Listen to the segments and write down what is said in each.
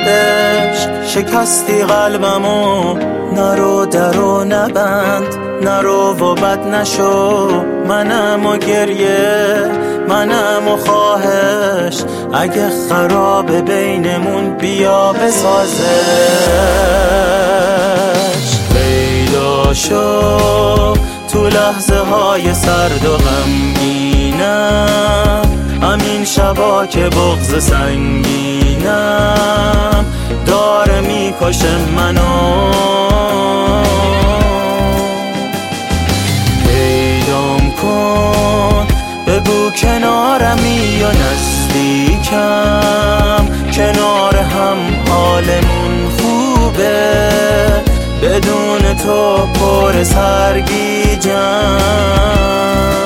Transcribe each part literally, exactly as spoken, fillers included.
عشق شکستی قلبمو، نرو درو نبند، نرو و بد نشو. منم و گریه، منم و خواهش، اگه خرابه بینمون بیا بسازش. پیدا شو تو لحظه های سرد و غمگینم، همین شبا که بغض سنگینم داره میکشه منو. پیدام کن بگو کنارمی یا نزدیکم، کنار هم حالمون خوبه، بدون تو پر سرگیجم.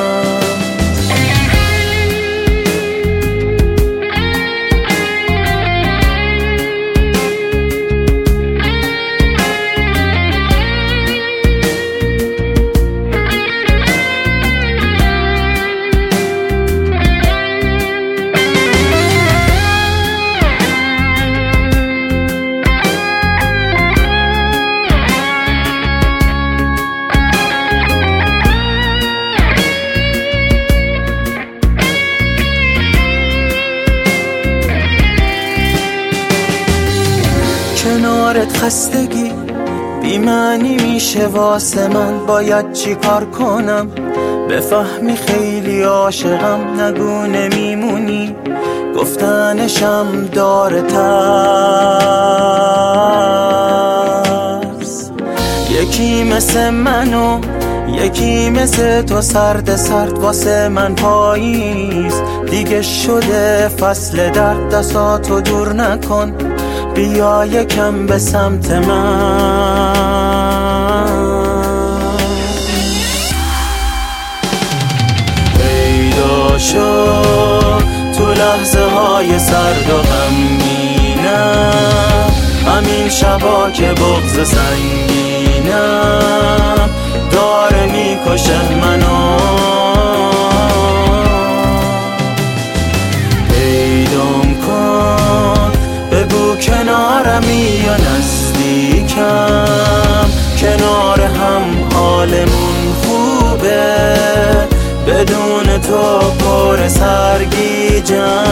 کنارت خستگی بی معنی میشه واسه من، باید چی کار کنم بفهمی خیلی عاشقم؟ نگو نمیمونی گفتنشم داره ترس. یکی مثل منو یکی مثل تو سرد سرد واسه من پاییز دیگه شده فصل درد. دستاتو دور نکن بیا یکم به سمت من. پیدا شو تو لحظه های سرد و غمگینم، همین شبا که بغض سنگینم داره میکشه منو. پیدام کن بگو کنارمی یا نزدیکم، کنار هم حالمون خوبه، بدون تو پر سرگیجم.